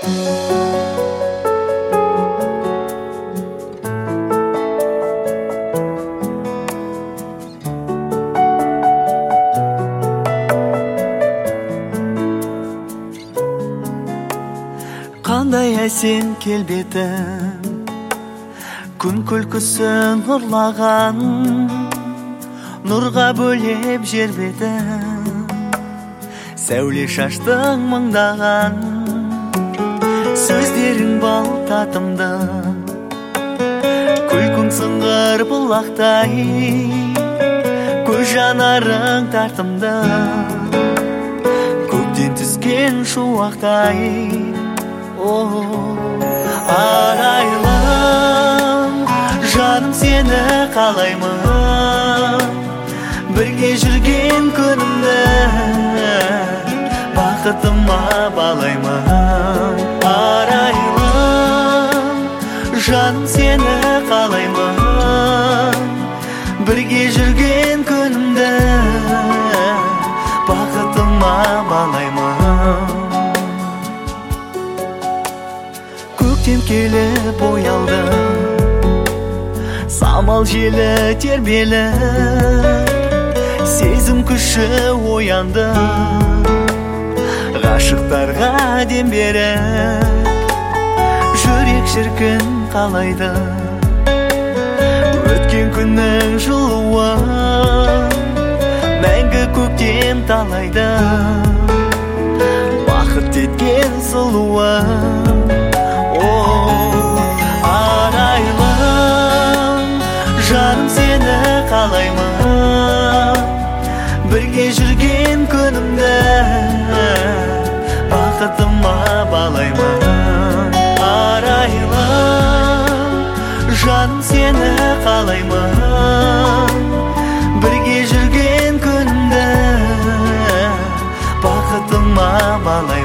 Қандай әсем келбетің, күн күлкісін ұрлаған, нұрға бөлеп жер бетін, сәуле шаштың мыңдаған. Сөздерің бал татымды, күлкің сыңғыр бұлақтай, көз жанарың тартымды, көктен түскен шуақтай. Арайлым, жаным сені қалаймын, бірге жүрген күнімді бақытыма балаймын. Арайлым, жаным сені қалаймын, бірге жүрген күнімді бақытыма балаймын. Көктем келіп оялды, самал желі тербеліп, сезім күші оянды, ғашықтарға дем беріп, жүрек шіркін қалайды, өткен күннің жылуы мәңгі көктем талайды, бақыт еткен сұлуы. Арайлым, жаным сені қалаймын, бірге жүрген күнімді бақытыма балаймын. Арайлым, жаным сені қалаймын, бірге жүрген күнімді бақытыма балаймын.